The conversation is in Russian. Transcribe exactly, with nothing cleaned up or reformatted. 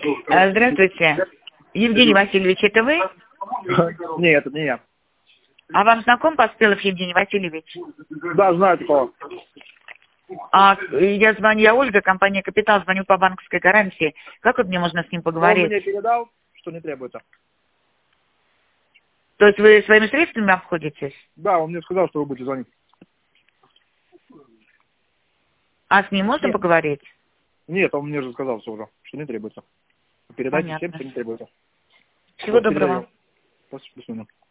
А, Здравствуйте. Евгений Васильевич, это вы? Нет, это не я. А вам знаком Поспелов Евгений Васильевич? Да, знаю такого. А, я звоню, я Ольга, компания «Капитал», звоню по банковской гарантии. Как вот мне можно с ним поговорить? Он мне передал, что не требуется. То есть вы своими средствами обходитесь? Да, он мне сказал, что вы будете звонить. А с ним можно Нет. поговорить? Нет, он мне же сказал все уже, что не требуется. Передайте Понятно. всем, что не требуется. Всего Вот, доброго. передаю. До свидания.